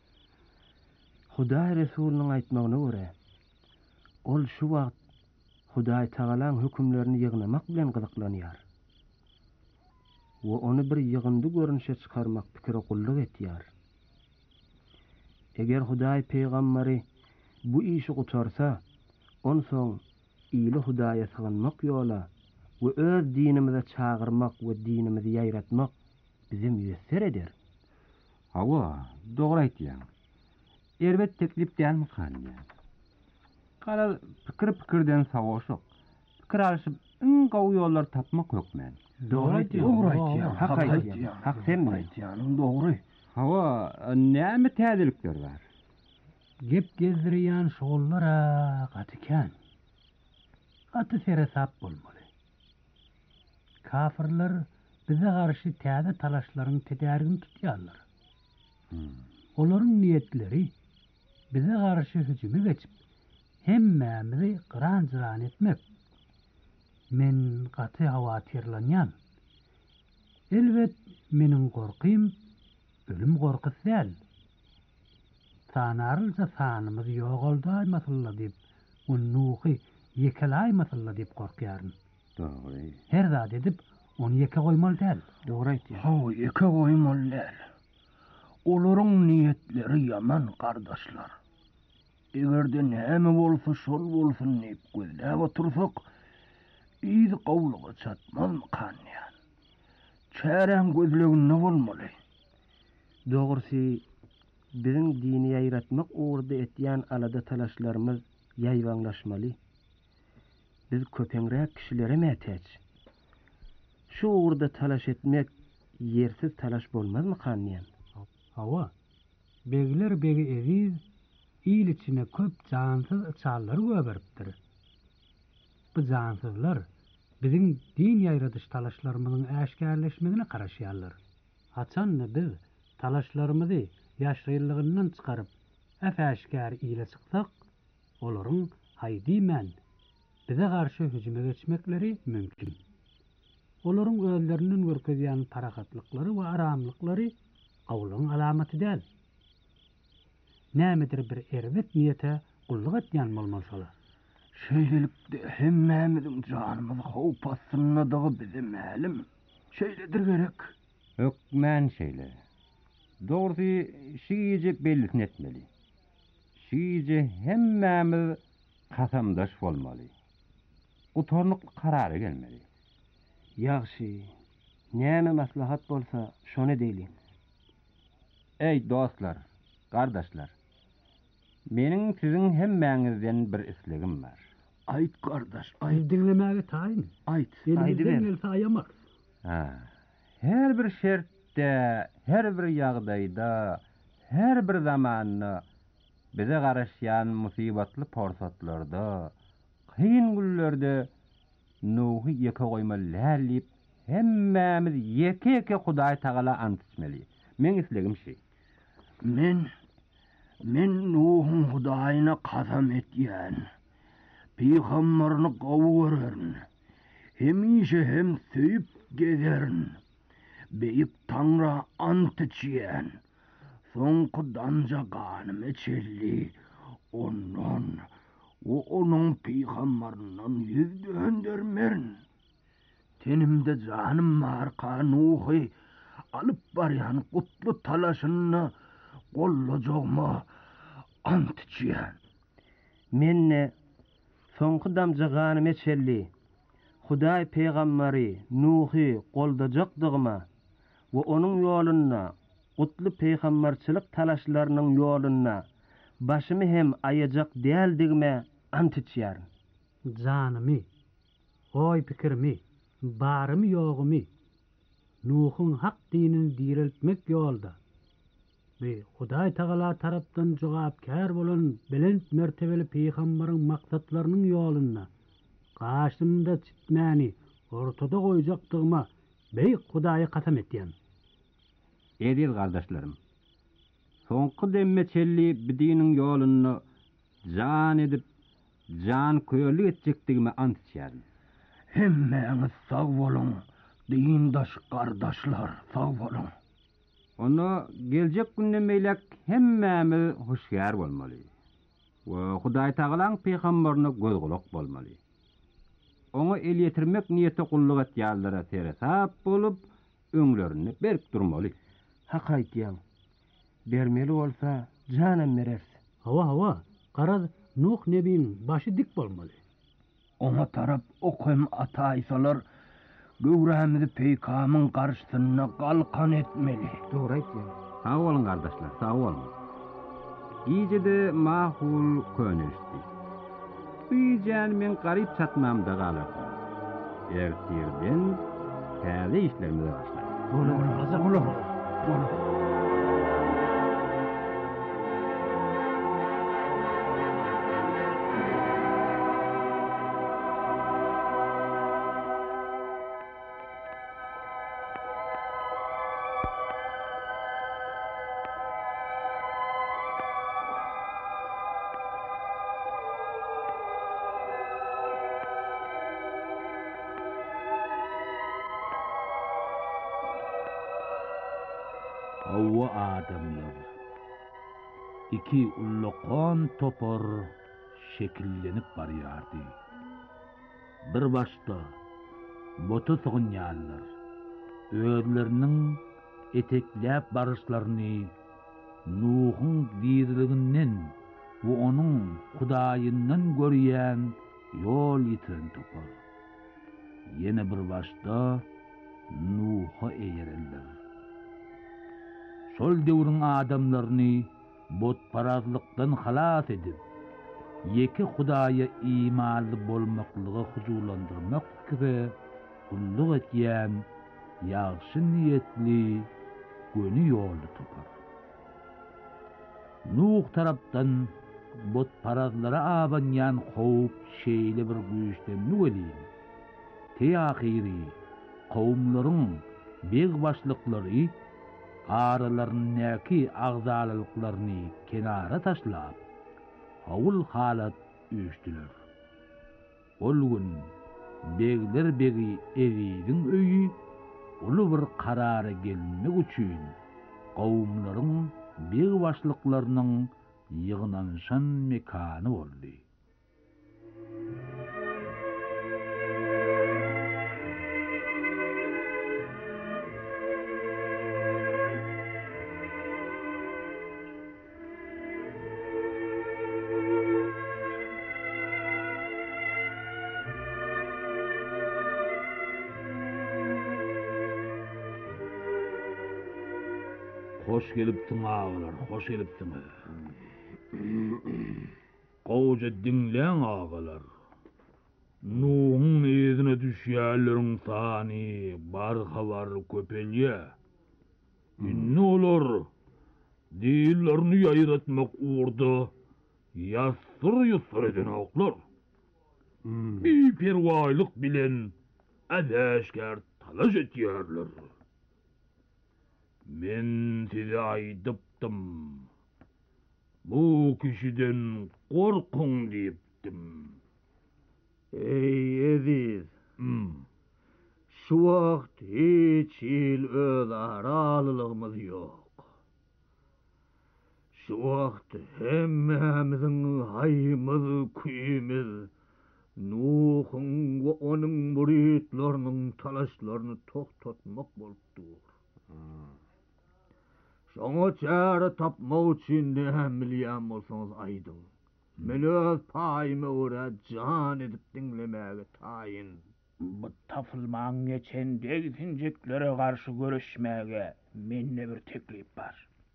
Hudaý Resulüniň aýtmagyna görä, ol şu wagt Hudaý Tagalaň hükümlerini ýygnamak bilen gyzyklanýar. We onu bir ýygyndy görünüşe çykarmak pikiri gullyk etýär. Eger Hudaý peýgamberi bu işi gutarsa, onsoň ýyly Hudaýa sığınmak ýola we öz dinimize çağırmak we dinimizi ýaýratmak bize müýesser eder. Hawa, dogry aýtýan. Erbet teklip dälmi kanýa? Kara pikirden savaşyk. Pikir alyşyp iň gowy ýollar tapmak hökmen. Dogry aýtýan. Hak aýtýan. Hak sen aýtýan, dogry. Hawa, näme täzelikler bar? Gep gezdirýän şoğullara gatyken. Gaty feresap bolmaly. Kafirler bize garşy täze talaşlaryň tedärigini tutýarlar. Olaryň niýetleri bize garşy hüjüme geçip hemmämizi gıran-jıran etmek. Men gaty hawatyrlanýan. Elbet meniň gorkym ölüm gorkusy däl. Sanarylsa sanymyz ýogaldy masalla diýip, Nuhy yekelay masalla diýip gorkýaryn. Dogry. Her zat edip onu yeke goýmaly däl. Dogry aýtdy. Ha, yeke goýmalylar. Olaryň niýetleri ýaman gardaşlar. Egerde näme bolsa şol bolsun diýip gözläp otursak, ýygy gowluga çatmazmy kanýan? Çären gözlegin ne bolmaly? Dogrusy biziň dini ýaýratmak uğurda etýän alada talaşlarymyz ýaýwanlaşmaly. Biz köpeňrek kişilere mätäç. Şu uğurda talaş etmek yersiz talaş bolmazmy kanýan? Hawa, begler begi eziz, il içine köp cansız çallar göberipdir. Bu cansızlar biziň din ýaýradyş talaşlarymyzyň äşkärleşmegine garaşýarlar. Haçanny biz talaşlarymyzy ýaşrylygyndan çykaryp äfäşkär ile çyksak, olaryň haýdyman bize garşy hüjüme geçmekleri mümkin. Olaryň özlerinden görkezýän paragatlyklary we aramlyklary gowluň alamaty däl. Nämedir bir erwet niýete gulluk etýän bolmasalar. Şeýlelikde hemmämiziň janymyzy howp astyndagy bize mälim. Şeýledir gerek. Ökmän şeýle. Dogry şiýje bellisin etmeli. Şiýje hemmämiz kasamdaş bolmaly. Utornuk karary gelmeli. Ýagşy. Näme maslahat bolsa, şonu diýlin. Ey dostlar, gardaşlar. Meniň siziň hemmäňizden bir islegim bar. Aýt gardaş, aýt. Dinlemäge taýyn. Aýt. Aýdyber. Ha. Her bir şertde, her bir ýagdaýda, her bir zamanda bize garaşýan musibatly porsatlarda, kyn günlerde Nuhy yeke goýmaly diýip hemmämiz yeke Hudaý Tagala ant içmeli. Men islegim şi. Men Nuhyň Hudaýyna kasam etýän. Peýgamberini gowy görerin. Hemişe hem söýüp gezerin. Beýip Tanra ant içýän. Soňky danja ganymy içelli. Ondan onuň peýgamberinden ýüz döndürmerin. Tenimde janym marka Nuhy alyp barýan gutly talaşyny gollajagma ant içýän. Menne soňky damja ganymy içelli. Hudaý peýgamberi Nuhy goldajakdygyma we onuň ýoluna, gutly peýgamberçilik talaşlarynyň ýoluna başymy hem aýajak däldigime ant içýär. Janymy, oý pikirmi, barmy ýogumy, Nuhyň hak dinini diriltmek ýolda we Hudaý Tagala tarapdan jogapkär bolan belent mertebeli peýgamberiň maksatlarynyň ýoluna gaşymda çitmäni ortada goýjakdygyma beýik Hudaýa kasam etýän. Edil gardaşlarym. Soňky demmeçelli bidiniň ýoluny jan edip, jan köýerlik etjekdigime ant içýär. Hemmäňiz sag bolun, dindaş gardaşlar, sag bolun. Onu geljek günden meýlek hemmämiz hoşgär bolmaly. We Hudaý Tagalaň peýgamberini gözgulak bolmaly. Onu el ýetirmek niýeti gulluk etýärlere teresap bolup, öňlerini berip durmaly. Hak aýtýan. Bermeli bolsa, janam berers. Hawa, garaz Nuh nebiň başy dik bolmaly. Ona tarap okym ataýsalar, göwrämizi peýgamyň garşysyna galkan etmeli. Dogry aýtýan. Sag bolun gardaşlar, sag bolun. Gijede mahul könüşdi. Üýjen men garyp çatmamda galardy. Ertirden täze işlerimize başlady. Olur. Hawa adamlar. İki ulluqon topor şekillenip barıyardı. Bir başta botu soğunyallar. Öğürlerinin eteklep barışlarını Nuh'un diriliginden ve onun Hudayından görüyen yol yitiren topor. Yine bir başta Nuh'a eğeriller. Sol devrin adamlarını botparazlıktan halas edip, yeki Hudaya imanlı bolmaklığı huzulandırmak gibi kulluk etyen, yaxşı niyetli, gönü yolu topar. Nuh taraftan botparazlara abanyan howp şeyli bir güýçten nüveliyim. Tehiri, kavumların beg başlıkları aralarındaki ağzalıklarını kenara taşlap, havul halat üstüler. Ol gün begler begi evinin öyü, ulu bir karara gelmek üçün kavumların beg başlıklarının yığınanşan mekanı oldu. Hoş geliptin ağalar, hoş geliptin. Koca dinlen ağalar. Nuh'un izine düşýärlerin sany barhabar köpelye. Ne olur? Dillerini yayratmak uğurda yasır eden oklar. Bir pervaylık bilen adeşker talaş etýärler. Men size aydypdym. Bu kişiden korkun diýipdim. Ey Ediz. Şu wagt hiç il öz aralylygymyz ýok. Şu wagt hemmemiziň haýymyz, küýümiz Nuh'un we onuň muritleriniň talaşlaryny toktatmak bolupdyr. Şoňa çäre tapmak üçin näme bilýän bolsaňyz aýdyň. Men öz paýymy ora can edip dinlemäge taýyn. Bu tapylmaň geçen degsinjeklere garşy görüşmäge menne bir teklip bar.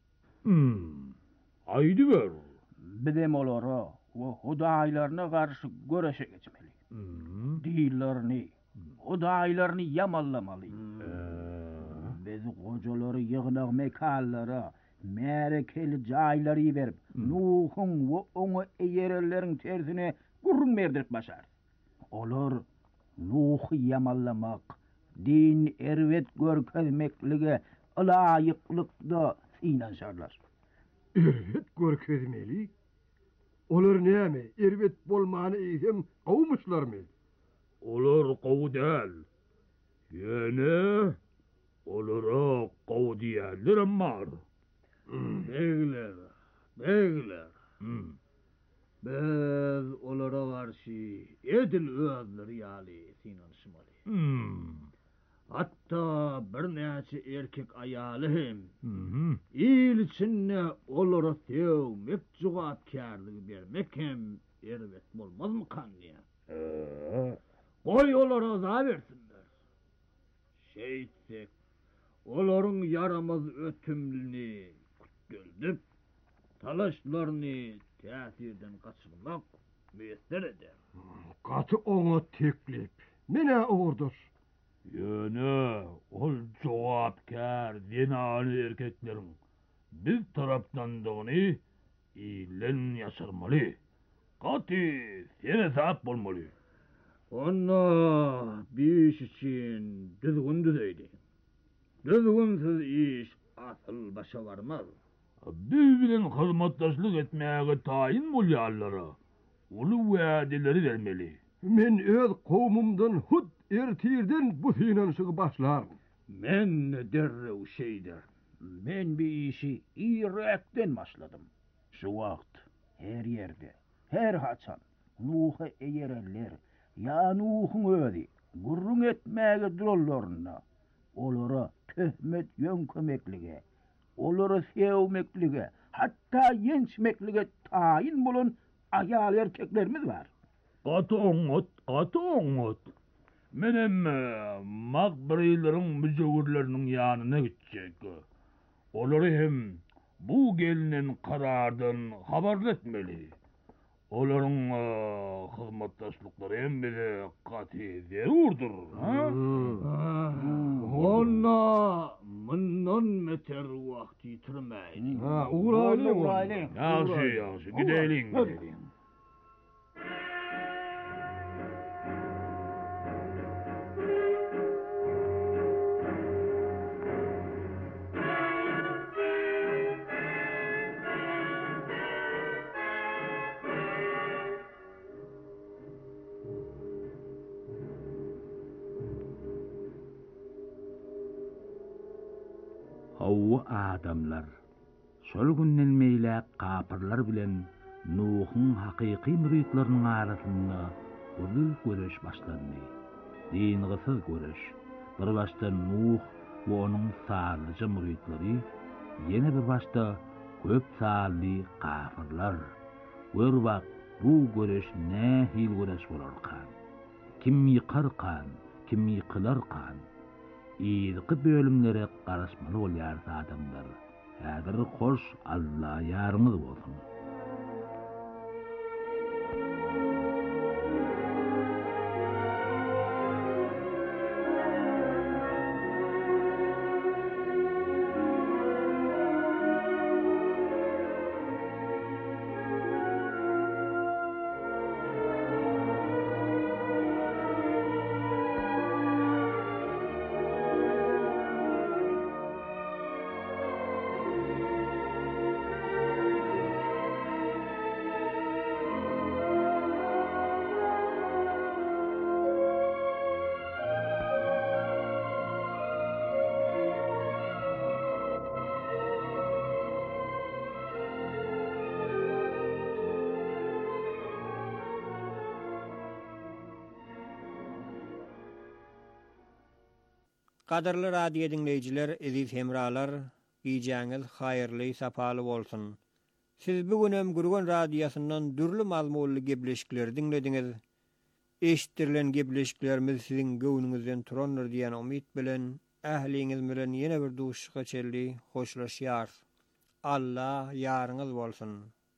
Aýdy ber. Bidem olara we hudaýlaryna garşy görüşe geçmeli. Dillerini, hudaýlaryny ýamanlamaly. Biz gojalary ýygnak mekanlara, märekeli jaýlary berip, Nuh'un we oňa eýerelleriň tersine gurrun merdirip başar. Olar Nuh'y ýamanlamak, din erwet görkezmeklige laýyklykda synanşarlar. Erwet görkezmeli? Olar näme? Erwet bolmany eýsem gowmuşlarmy? Olar gow däl. Ýöne olara gow diýerler bar. Begler. Biz olara garşy edil özleri ýaly synanşmaly. Hatta bir näçe erkek aýaly hem il içinde olara sevmek, jogapkärligi bermek hem erwet bolmazmy kanýa? Goý olara za bersinler. Şeýtsek, olaryň yaramaz ötümlini kütüldüp, talaşlaryny täsirden gaçyrmak müýesser eder. Gaty oňa teklip. Mene uğurdur. Ýöne, ol jogapkär dinany erkekleriň biz tarapdandygyny ilen ýaşyrmaly. Gaty sene zat bolmaly. Ona bir iş için düzgün düzeydi. Düzgünsiz iş asıl başa varmaz. Biz bilen hyzmatdaşlyk etmäge taýyn bolýarlara ulu wädeleri vermeli. Men öz kowmumdan hut ertirden bu synanşygy başlar. Men derrew şeýder. Men bir işi irekten başladım. Şu vakt her yerde, her haçan Nuh'a eğerler, ya Nuh'un ödi, gurrun etmege durollarına, olara töhmet yönkömeklige, olara sevmeklige, hatta yençmeklige tayin bulun ayal erkeklerimiz var. Katı oňot. Menem makbarilerin müjewirlerinin yanına gidecek. Olary hem bu gelinen karardan habarlatmeli. Olaryň hyzmatdaşlyklary hem bize gaty zerurdur. Onna mundan meter wagt ýitirmeýin. Uğraýlyň. Ýaşy, gideýin. Hawa adamlar, şol günden meýle gapyrlar bilen Nuh'un hakyky müritleriniň arasynda uzun göreş başlandy. Dingysyz göreş. Bir başda Nuh we onuň sarlyca müritleri, ýene bir başda köp sarly gapyrlar. Bir wagt bu göreş nähil göreş bolarkan? Kim ýykarkan, kim ýykylarkan? İlki bölümlere karışmalı bolýar adamlar. Häzir hoş Allah ýarymyz bolsun. Qadarly radio dinleyijiler, eziz hemralar, giýjäňiz haýyrly, sapaly bolsun. Siz bugünem Gurgun radiosundan dürli mazmunly gebleşikler dinlediňiz. Eşitdirilen gebleşiklerimiz siziň göwnüňizden turandyr diýen umyt bilen ähliňiz bilen ýene bir duşuşga çelli hoşlaşýar. Allah ýaryňyz bolsun.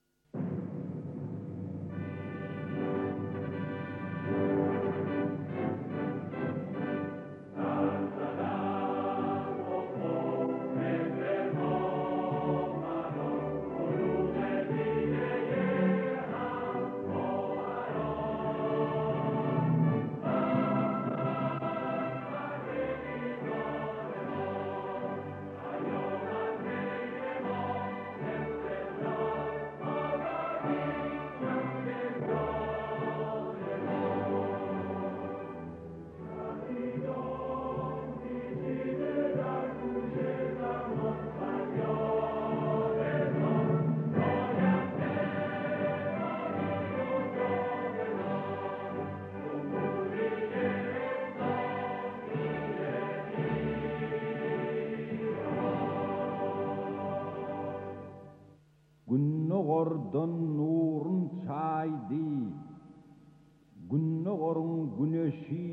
Günnogordan nurun çaydi, günnogorun güneşi,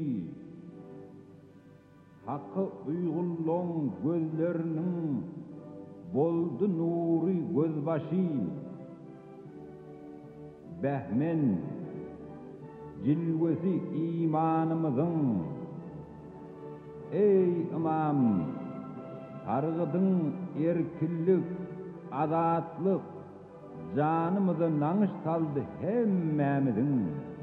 hakkı uygullan gözlerinin boldu nuri gözbaşı. Behmen, cilvesi imanımızın, ey imam, argıdın erkillik, azatlık, canımızı naňyş saldy hemmemizin.